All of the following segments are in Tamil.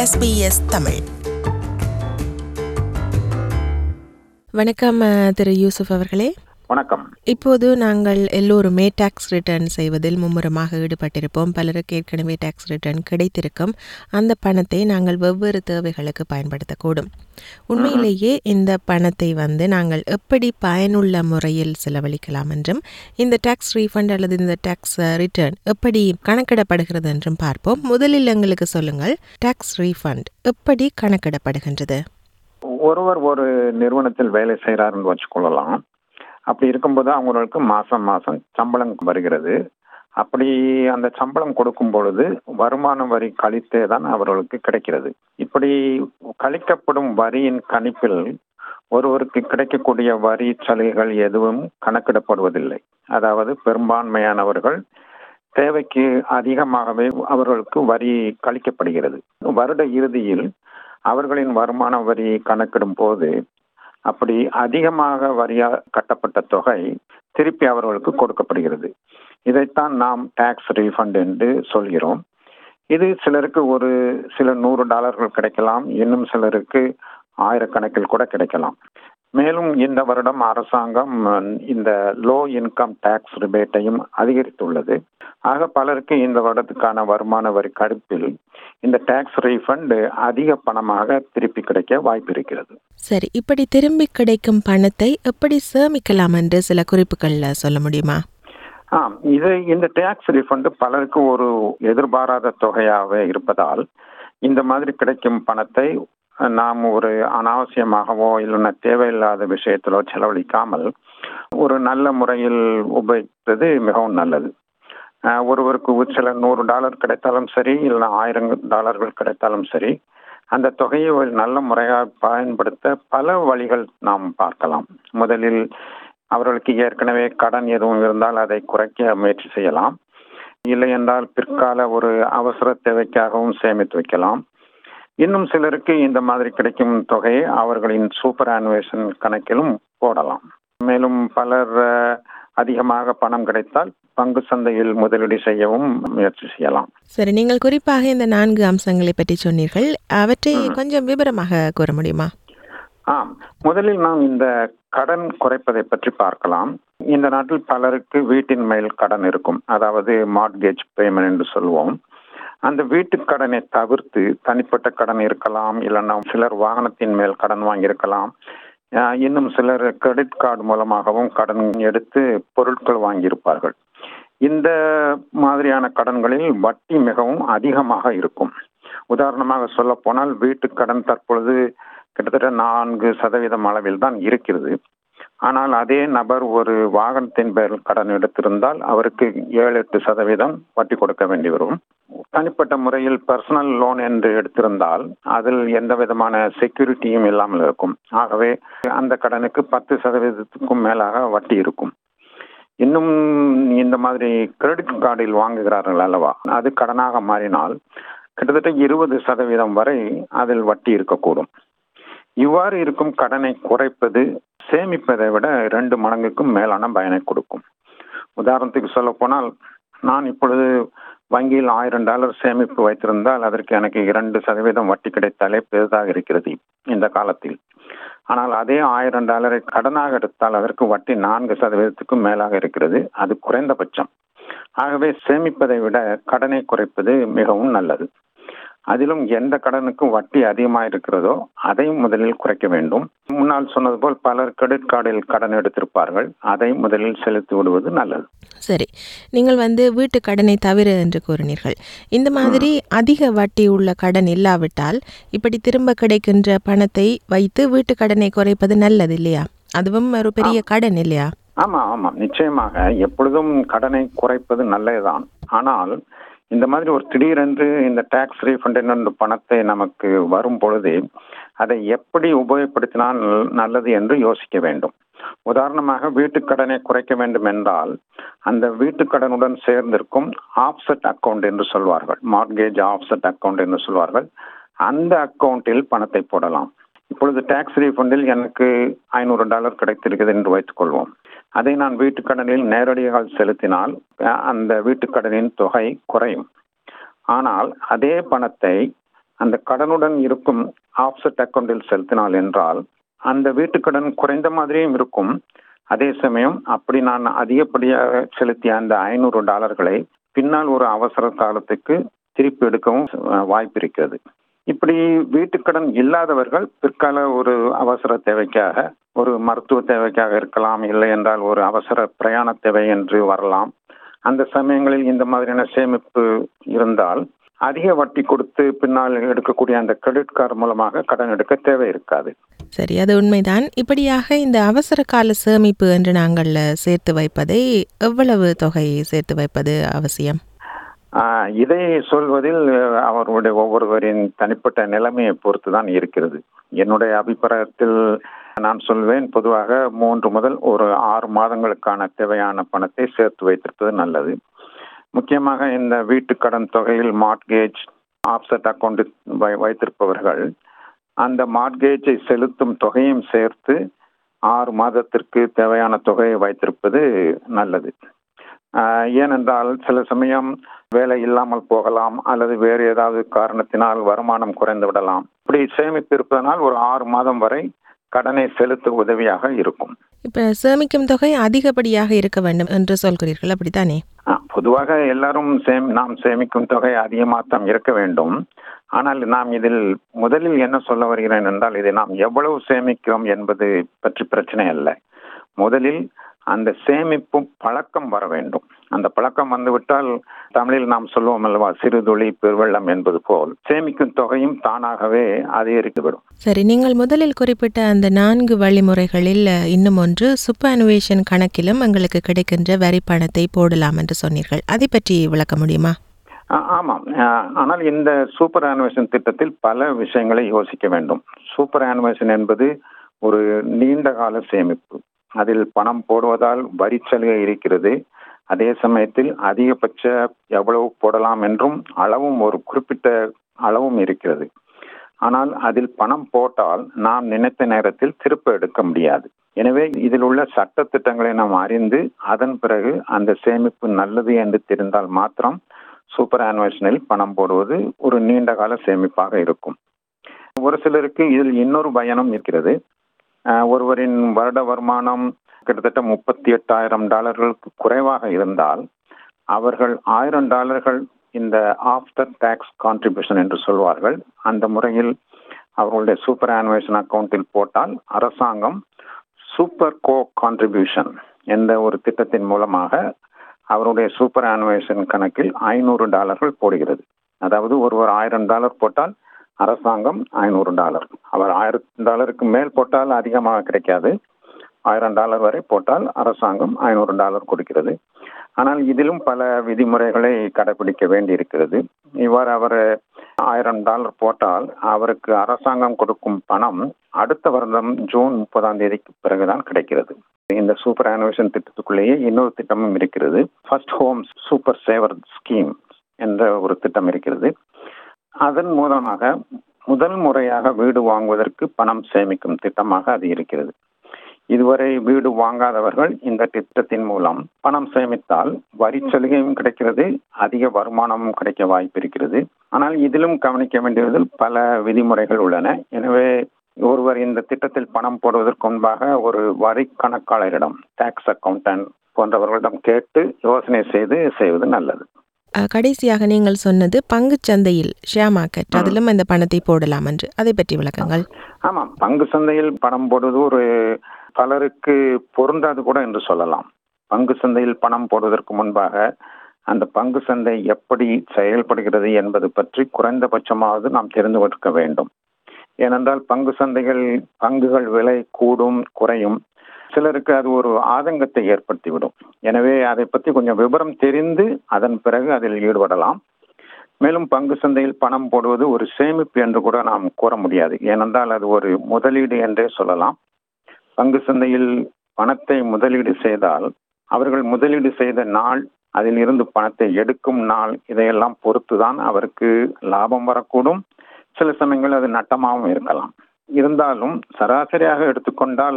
SBS தமிழ். வணக்கம் திரு யூசுப் அவர்களே. வணக்கம். இப்போது நாங்கள் எல்லோருமே டாக்ஸ் ரிட்டர்ன் செய்வதில் மும்முரமாக ஈடுபட்டிருப்போம். பலருக்கு ஏற்கனவே டாக்ஸ் ரிட்டர்ன் கிடைத்திருக்கும். அந்த பணத்தை நாங்கள் வெவ்வேறு தேவைகளுக்கு பயன்படுத்தக்கூடும். உண்மையிலேயே இந்த பணத்தை நாங்கள் எப்படி பயனுள்ள முறையில் செலவழிக்கலாம் என்றும், இந்த டாக்ஸ் ரீஃபண்ட் அல்லது இந்த டாக்ஸ் ரிட்டர்ன் எப்படி கணக்கிடப்படுகிறது என்றும் பார்ப்போம். முதலில் எங்களுக்கு சொல்லுங்கள், டாக்ஸ் ரீஃபண்ட் எப்படி கணக்கிடப்படுகின்றது? ஒருவர் ஒரு நிறுவனத்தில் வேலை செய்கிறாருன்னு வச்சுக்கொள்ளலாம். அப்படி இருக்கும்போது அவங்களுக்கு மாசம் சம்பளம் வருகிறது. அப்படி அந்த சம்பளம் கொடுக்கும் பொழுது வருமான வரி கழித்தே தான் அவர்களுக்கு கிடைக்கிறது. இப்படி கழிக்கப்படும் வரியின் கணிப்பில் ஒருவருக்கு கிடைக்கக்கூடிய வரி சலுகைகள் எதுவும் கணக்கிடப்படுவதில்லை. அதாவது பெரும்பான்மையானவர்கள் தேவைக்கு அதிகமாகவே அவர்களுக்கு வரி கழிக்கப்படுகிறது. வருட இறுதியில் அவர்களின் வருமான வரி கணக்கிடும் போது அப்படி அதிகமாக வரியாக கட்டப்பட்ட தொகை திருப்பி அவர்களுக்கு கொடுக்கப்படுகிறது. இதைத்தான் நாம் டாக்ஸ் ரீஃபண்ட் என்று சொல்கிறோம். இது சிலருக்கு ஒரு சில $100 கிடைக்கலாம், இன்னும் சிலருக்கு ஆயிரக்கணக்கில் கூட கிடைக்கலாம். மேலும் இந்த வருடம் அரசாங்கம் இந்த லோ இன்கம் டாக்ஸ் ரிபேட்டையும் அதிகரித்துள்ளது. ஆக பலருக்கு இந்த வருடத்துக்கான வருமான வரி கணிப்பில் இந்த டாக்ஸ் ரீஃபண்ட் அதிக பணமாக திருப்பி கிடைக்க வாய்ப்பு இருக்கிறது. சரி, இப்படி திரும்பி கிடைக்கும் பணத்தை எப்படி சேமிக்கலாம் என்று சில குறிப்புகள் சொல்ல முடியுமா? இந்த டாக்ஸ் ரீஃபண்ட் பலருக்கு ஒரு எதிர்பாராத தொகையாக இருப்பதால் இந்த மாதிரி கிடைக்கும் பணத்தை நாம் ஒரு அனாவசியமாகவோ இல்லைன்னா தேவையில்லாத விஷயத்திலோ செலவழிக்காமல் ஒரு நல்ல முறையில் உபயோகிப்பது மிகவும் நல்லது. ஒருவருக்கு சில $100 கிடைத்தாலும் சரி, இல்லைன்னா $1000 கிடைத்தாலும் சரி, அந்த தொகையை ஒரு நல்ல முறையாக பயன்படுத்த பல வழிகள் நாம் பார்க்கலாம். முதலில் அவர்களுக்கு ஏற்கனவே கடன் எதுவும் இருந்தால் அதை குறைக்க முயற்சி செய்யலாம். இல்லை என்றால் பிற்கால ஒரு அவசர தேவைக்காகவும் சேமித்து வைக்கலாம். இன்னும் சிலருக்கு இந்த மாதிரி கிடைக்கும் தொகையை அவர்களின் சூப்பர் ஆனுவேஷன் கணக்கிலும் போடலாம். மேலும் பலர் அதிகமாக பணம் கிடைத்தால் பங்கு சந்தையில் முதலீடு செய்யவும் முயற்சி செய்யலாம். சரி, நீங்கள் குறிப்பாக இந்த 4 அம்சங்களை பற்றி சொன்னீர்கள். அவற்றை கொஞ்சம் விவரமாக கூற முடியுமா? முதலில் நாம் இந்த கடன் குறைப்பதை பற்றி பார்க்கலாம். இந்த நாட்டில் பலருக்கு வீட்டின் மேல் கடன் இருக்கும், அதாவது மார்ட்கேஜ் பேமெண்ட் என்று சொல்லுவோம். அந்த வீட்டு கடனை தவிர்த்து தனிப்பட்ட கடன் இருக்கலாம், இல்லைன்னா சிலர் வாகனத்தின் மேல் கடன் வாங்கியிருக்கலாம், இன்னும் சிலர் கிரெடிட் கார்டு மூலமாகவும் கடன் எடுத்து பொருட்கள் வாங்கியிருப்பார்கள். இந்த மாதிரியான கடன்களில் வட்டி மிகவும் அதிகமாக இருக்கும். உதாரணமாக சொல்ல போனால் வீட்டு கடன் தற்பொழுது கிட்டத்தட்ட 4% அளவில் தான் இருக்கிறது. ஆனால் அதே நபர் ஒரு வாகனத்தின் பேர் கடன் எடுத்திருந்தால் அவருக்கு 7-8% வட்டி கொடுக்க வேண்டி வரும். தனிப்பட்ட முறையில் பர்சனல் லோன் என்று எடுத்திருந்தால் அதில் எந்த விதமான செக்யூரிட்டியும் இல்லாமல் இருக்கும். ஆகவே அந்த கடனுக்கு 10%க்கும் மேலாக வட்டி இருக்கும். இன்னும் இந்த மாதிரி கிரெடிட் கார்டில் வாங்குகிறார்கள் அல்லவா, அது கடனாக மாறினால் கிட்டத்தட்ட 20% வரை அதில் வட்டி இருக்கக்கூடும். இவ்வாறு இருக்கும் கடனை குறைப்பது சேமிப்பதை விட 2 மடங்குக்கும் மேலான பயனை கொடுக்கும். உதாரணத்துக்கு சொல்ல போனால், நான் இப்பொழுது வங்கியில் $1000 சேமிப்பு வைத்திருந்தால் அதற்கு எனக்கு 2% வட்டி கிடைத்தாலே பெரிதாக இருக்கிறது இந்த காலத்தில். ஆனால் அதே $1000 கடனாக எடுத்தால் அதற்கு வட்டி 4%க்கும் மேலாக இருக்கிறது. அது குறைந்தபட்சம். ஆகவே சேமிப்பதை விட கடனை குறைப்பது மிகவும் நல்லது. அதிலும் எந்த கடனுக்கும் வட்டி அதிகமாக இருக்கிறதோ அதை முதலில் குறைக்க வேண்டும். முன்னால் சொன்னது போல் பலர் கிரெடிட் கார்டில் கடன் எடுத்திருப்பார்கள், அதை முதலில் செலுத்தி விடுவது நல்லது. சரி, நீங்கள் வீட்டு கடனை தவிர என்று கூறினீர்கள். இந்த மாதிரி அதிக வட்டி உள்ள கடன் இல்லாவிட்டால் இப்படி திரும்ப கிடைக்கின்ற பணத்தை வைத்து வீட்டு கடனை குறைப்பது நல்லது இல்லையா? அதுவும் ஒரு பெரிய கடன் இல்லையா? ஆமா, நிச்சயமாக எப்பொழுதும் கடனை குறைப்பது நல்லதுதான். ஆனால் இந்த மாதிரி ஒரு திடீரென்று இந்த டாக்ஸ் ரீஃபண்ட் என்ற பணத்தை நமக்கு வரும் பொழுது அதை எப்படி உபயோகப்படுத்தினால் நல்லது என்று யோசிக்க வேண்டும். உதாரணமாக வீட்டுக்கடனை குறைக்க வேண்டும் என்றால் அந்த வீட்டுக்கடனுடன் சேர்ந்திருக்கும் ஆஃப்செட் அக்கவுண்ட் என்று சொல்வார்கள், மார்ட்கேஜ் ஆஃப்செட் அக்கவுண்ட் என்று சொல்வார்கள். அந்த அக்கவுண்டில் பணத்தை போடலாம். இப்பொழுது டாக்ஸ் ரீஃபண்டில் எனக்கு $500 கிடைத்திருக்கிறது என்று வைத்துக் கொள்வோம். அதை நான் வீட்டுக்கடனில் நேரடியாக செலுத்தினால் அந்த வீட்டுக்கடனின் தொகை குறையும். ஆனால் அதே பணத்தை அந்த கடனுடன் இருக்கும் ஆஃப்செட் அக்கௌண்டில் செலுத்தினால் என்றால் அந்த வீட்டுக்கடன் குறைந்த மாதிரியும் இருக்கும். அதே சமயம் அப்படி நான் அதிகப்படியாக செலுத்திய அந்த $500 பின்னால் ஒரு அவசர காலத்துக்கு திருப்பி எடுக்கவும் வாய்ப்பு இருக்கிறது. இப்படி வீட்டுக்கடன் இல்லாதவர்கள் பிற்கால ஒரு அவசர தேவைக்காக, ஒரு மருத்துவ தேவைக்காக இருக்கலாம், இல்லை என்றால் ஒரு அவசர பிரயாண தேவை என்று வரலாம். அந்த சமயங்களில் இந்த மாதிரியான சேமிப்பு இருந்தால் அதிக வட்டி கொடுத்து பின்னால் எடுக்கக்கூடிய அந்த கிரெடிட் கார்டு மூலமாக கடன் எடுக்க தேவை இருக்காது. சரி, அது உண்மைதான். இப்படியாக இந்த அவசர கால சேமிப்பு என்று நாங்கள் சேர்த்து வைப்பதை எவ்வளவு தொகை சேர்த்து வைப்பது அவசியம்? இதை சொல்வதில் அவர்களுடைய ஒவ்வொருவரின் தனிப்பட்ட நிலைமையை பொறுத்து தான் இருக்கிறது. என்னுடைய அபிப்பிராயத்தில் நான் சொல்வேன், பொதுவாக 3 முதல் ஒரு 6 மாதங்களுக்கான தேவையான பணத்தை சேர்த்து வைத்திருப்பது நல்லது. முக்கியமாக இந்த வீட்டு கடன் தொகையில் மார்ட்கேஜ், ஆஃப்செட் அக்கௌண்ட் வைத்திருப்பவர்கள் அந்த மார்ட்கேஜை செலுத்தும் தொகையும் சேர்த்து 6 மாதத்திற்கு தேவையான தொகையை வைத்திருப்பது நல்லது. ஏனென்றால் சில சமயம் வேலை இல்லாமல் போகலாம், அல்லது வேறு ஏதாவது காரணத்தினால் வருமானம் குறைந்து விடலாம். இப்படி சேமிப்பு இருப்பதனால் ஒரு 6 மாதம் வரை கடனை செலுத்த உதவியாக இருக்கும். இப்ப சேமிக்கும் தொகை அதிகப்படியாக இருக்க வேண்டும் என்று சொல்கிறீர்கள், அப்படித்தானே? பொதுவாக எல்லாரும் நாம் சேமிக்கும் தொகை அதிகமாகத்தான் இருக்க வேண்டும். ஆனால் நாம் இதில் முதலில் என்ன சொல்ல வருகிறேன் என்றால், இதை நாம் எவ்வளவு சேமிக்கிறோம் என்பது பற்றி பிரச்சனை அல்ல. முதலில் அந்த சேமிப்பும் பழக்கம் வர வேண்டும். அந்த பழக்கம் வந்துவிட்டால் தமிழில் நாம் சொல்லுவோம் அல்லவா, சிறுதுளி பெருவெள்ளம் என்பது போல் சேமிக்கும் தொகையும் தானாகவே அதிகரித்துவிடும். சரி, நீங்கள் முதலில் குறிப்பிட்ட அந்த 4 வழிமுறைகளில் இன்னும் ஒன்று சூப்பர்அனுவேஷன் கணக்கிலும் எங்களுக்கு கிடைக்கின்ற வரி பணத்தை போடலாம் என்று சொன்னீர்கள். அதை பற்றி விளக்க முடியுமா? ஆமாம். ஆனால் இந்த சூப்பர் அனுவேஷன் திட்டத்தில் பல விஷயங்களை யோசிக்க வேண்டும். சூப்பர் அனுவேஷன் என்பது ஒரு நீண்ட கால சேமிப்பு. அதில் பணம் போடுவதால் வரி சலுகை இருக்கிறது. அதே சமயத்தில் அதிகபட்ச எவ்வளவு போடலாம் என்றும் அளவும், ஒரு குறிப்பிட்ட அளவும் இருக்கிறது. ஆனால் அதில் பணம் போட்டால் நாம் நினைத்த நேரத்தில் திருப்ப எடுக்க முடியாது. எனவே இதில் உள்ள சட்ட திட்டங்களை நாம் அறிந்து அதன் பிறகு அந்த சேமிப்பு நல்லது என்று தெரிந்தால் மாத்திரம் சூப்பர் அனுவேஷனில் பணம் போடுவது ஒரு நீண்ட கால சேமிப்பாக இருக்கும். ஒரு சிலருக்கு இதில் இன்னொரு பயனும் இருக்கிறது. ஒருவரின் வருட வருமானம் கிட்டத்தட்ட $38,000 குறைவாக இருந்தால் அவர்கள் $1,000 இந்த ஆஃப்டர் டாக்ஸ் கான்ட்ரிபியூஷன் என்று சொல்வார்கள், அந்த முறையில் அவர்களுடைய சூப்பர் அனுவேஷன் அக்கௌண்டில் போட்டால் அரசாங்கம் சூப்பர் கோ கான்ட்ரிபியூஷன் என்ற ஒரு திட்டத்தின் மூலமாக அவருடைய சூப்பர் அனுவேஷன் கணக்கில் $500 போடுகிறது. அதாவது ஒருவர் $1,000 போட்டால் அரசாங்கம் $500. அவர் $1,000 மேல் போட்டால் அதிகமாக கிடைக்காது. $1,000 வரை போட்டால் அரசாங்கம் $500 கொடுக்கிறது. ஆனால் இதிலும் பல விதிமுறைகளை கடைபிடிக்க வேண்டியிருக்கிறது. இவ்வாறு அவர் $1,000 போட்டால் அவருக்கு அரசாங்கம் கொடுக்கும் பணம் அடுத்த வருடம் ஜூன் 30 பிறகுதான் கிடைக்கிறது. இந்த சூப்பர் அனுவேஷன் திட்டத்துக்குள்ளேயே இன்னொரு திட்டமும் இருக்கிறது. First home super saver scheme என்ற ஒரு திட்டம் இருக்கிறது. அதன் மூலமாக முதல் முறையாக வீடு வாங்குவதற்கு பணம் சேமிக்கும் திட்டமாக அது இருக்கிறது. இதுவரை வீடு வாங்காதவர்கள் இந்த திட்டத்தின் மூலம் பணம் சேமித்தால் வரி சலுகையும் கிடைக்கிறது, அதிக வருமானமும் கிடைக்க வாய்ப்பு இருக்கிறது. ஆனால் இதிலும் கவனிக்க வேண்டியதில் பல விதிமுறைகள் உள்ளன. எனவே ஒருவர் இந்த திட்டத்தில் பணம் போடுவதற்கு முன்பாக ஒரு வரி கணக்காளரிடம், டாக்ஸ் அக்கௌண்டன்ட் போன்றவர்களிடம் கேட்டு யோசனை செய்வது நல்லது. கடைசியாக நீங்கள் சொன்னது பங்கு சந்தையில், ஷேர் மார்க்கெட், அதிலும் இந்த பணத்தை போடலாம் என்று, அதை பற்றி விளக்கங்கள். ஆமாம், பங்கு சந்தையில் பணம் போடுவது ஒரு பலருக்கு பொருந்தாது கூட என்று சொல்லலாம். பங்கு சந்தையில் பணம் போடுவதற்கு முன்பாக அந்த பங்கு சந்தை எப்படி செயல்படுகிறது என்பது பற்றி குறைந்தபட்சமாவது நாம் தெரிந்து கொள்ள வேண்டும். ஏனென்றால் பங்கு சந்தைகள், பங்குகள் விலை கூடும் குறையும். சிலருக்கு அது ஒரு ஆதங்கத்தை ஏற்படுத்திவிடும். எனவே அதை பற்றி கொஞ்சம் விவரம் தெரிந்து அதன் பிறகு அதில் ஈடுபடலாம். மேலும் பங்கு சந்தையில் பணம் போடுவது ஒரு சேமிப்பு என்று கூட நாம் கூற முடியாது. ஏனென்றால் அது ஒரு முதலீடு என்றே சொல்லலாம். பங்கு சந்தையில் பணத்தை முதலீடு செய்தால் அவர்கள் முதலீடு செய்த நாள், அதில் இருந்து பணத்தை எடுக்கும் நாள், இதையெல்லாம் பொறுத்துதான் அவருக்கு லாபம் வரக்கூடும். சில சமயங்கள் அது நட்டமாகவும் இருக்கலாம். இருந்தாலும் சராசரியாக எடுத்துக்கொண்டால்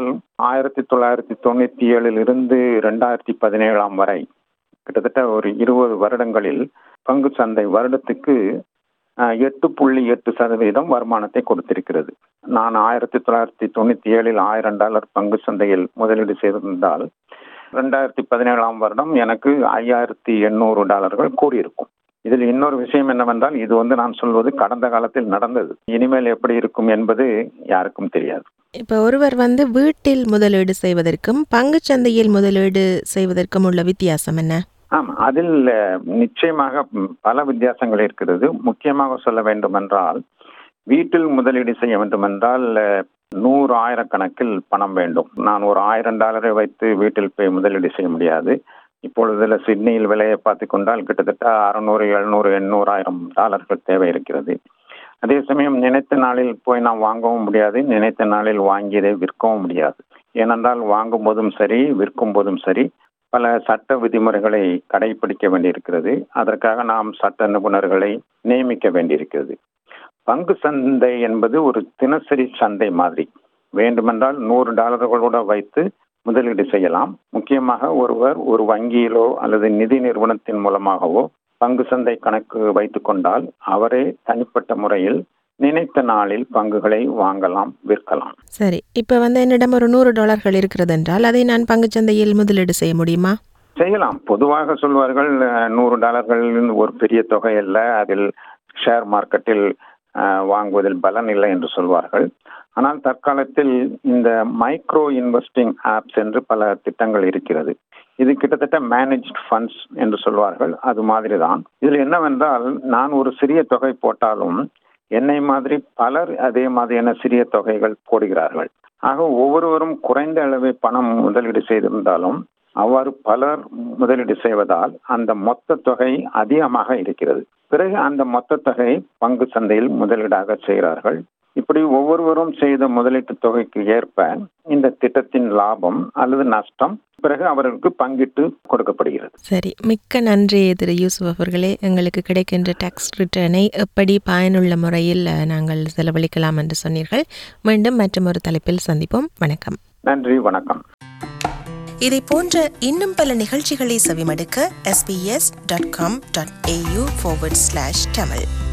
1997 2017 வரை கிட்டத்தட்ட ஒரு 20 வருடங்களில் பங்கு சந்தை வருடத்துக்கு 8.8% வருமானத்தை கொடுத்திருக்கிறது. நான் 1997 $1000 பங்கு சந்தையில் முதலீடு செய்திருந்தால் 2017 வருடம் எனக்கு $5,800 கூடியிருக்கும். இதில் இன்னொரு விஷயம் என்னவென்றால், இது நான் சொல்வது கடந்த காலத்தில் நடந்தது. இனிமேல் எப்படி இருக்கும் என்பது யாருக்கும் தெரியாது. இப்போ ஒருவர் வீட்டில் முதலீடு செய்வதற்கும் பங்குச்சந்தையில் முதலீடு செய்வதற்கும் உள்ள வித்தியாசம் என்ன? ஆமாம், அதில் நிச்சயமாக பல வித்தியாசங்கள் இருக்கிறது. முக்கியமாக சொல்ல வேண்டும் என்றால், வீட்டில் முதலீடு செய்ய வேண்டும் என்றால் 100 கணக்கில் பணம் வேண்டும். நான் ஒரு $1000 வைத்து வீட்டில் போய் முதலீடு செய்ய முடியாது. இப்பொழுதுல சிட்னியில் விலையை பார்த்து கொண்டால் கிட்டத்தட்ட $600, $700, $800 தேவை இருக்கிறது. அதே சமயம் நினைத்த நாளில் போய் நாம் வாங்கவும் முடியாது, நினைத்த நாளில் வாங்கியதை விற்கவும் முடியாது. ஏனென்றால் வாங்கும் போதும் சரி, விற்கும் போதும் சரி, பல சட்ட விதிமுறைகளை கடைபிடிக்க வேண்டியிருக்கிறது. அதற்காக நாம் சட்ட நிபுணர்களை நியமிக்க வேண்டியிருக்கிறது. பங்கு சந்தை என்பது ஒரு தினசரி சந்தை மாதிரி. வேண்டுமென்றால் $100 வைத்து முதலீடு செய்யலாம். முக்கியமாக ஒருவர் ஒரு வங்கியிலோ அல்லது நிதி நிறுவனத்தின் மூலமாகவோ பங்கு சந்தை கணக்கு வைத்துக் கொண்டால் அவரே தனிப்பட்ட முறையில் நினைத்த நாளில் பங்குகளை வாங்கலாம், விற்கலாம். சரி, இப்போ என்னிடம் ஒரு $100 இருக்கிறது என்றால் அதை நான் பங்குச்சந்தையில் முதலீடு செய்ய முடியுமா? செய்யலாம். பொதுவாக சொல்வார்கள் $100 ஒரு பெரிய தொகை அல்ல, அதில் ஷேர் மார்க்கெட்டில் வாங்குவதில் பலன் இல்லை என்று சொல்வார்கள். ஆனால் தற்காலத்தில் இந்த மைக்ரோ இன்வெஸ்டிங் ஆப்ஸ் என்று பல திட்டங்கள் இருக்கிறது. இது கிட்டத்தட்ட மேனேஜ்ட் ஃபண்ட்ஸ் என்று சொல்வார்கள். அது மாதிரி தான். இதில் என்னவென்றால், நான் ஒரு சிறிய தொகை போட்டாலும் என்னை மாதிரி பலர் அதே மாதிரியான சிறிய தொகைகள் போடுகிறார்கள். ஆக ஒவ்வொருவரும் குறைந்த அளவு பணம் முதலீடு செய்திருந்தாலும் அவ்வாறு பலர் முதலீடு செய்வதால் அந்த மொத்த தொகை அதிகமாக இருக்கிறது. பிறகு அந்த மொத்த தொகை பங்கு சந்தையில் முதலீடாக செய்கிறார்கள். இப்படி ஒவ்வொருவரும் செய்த முதலீட்டு தொகைக்கு ஏற்ப இந்த திட்டத்தின் லாபம் அல்லது நஷ்டம் பிறகு அவர்களுக்கு பங்கிட்டு கொடுக்கப்படுகிறது. சரி, மிக்க நன்றி திரு யூசுப் அவர்களே. எங்களுக்கு கிடைக்கின்ற டாக்ஸ் ரிட்டர்னை எப்படி பயனுள்ள முறையில் நாங்கள் செலவழிக்கலாம் என்று சொன்னீர்கள். மீண்டும் மற்றொரு தலைப்பில் சந்திப்போம். வணக்கம். நன்றி, வணக்கம். இதை போன்ற இன்னும் பல நிகழ்ச்சிகளை செவிமடுக்க sbs.com.au/tamil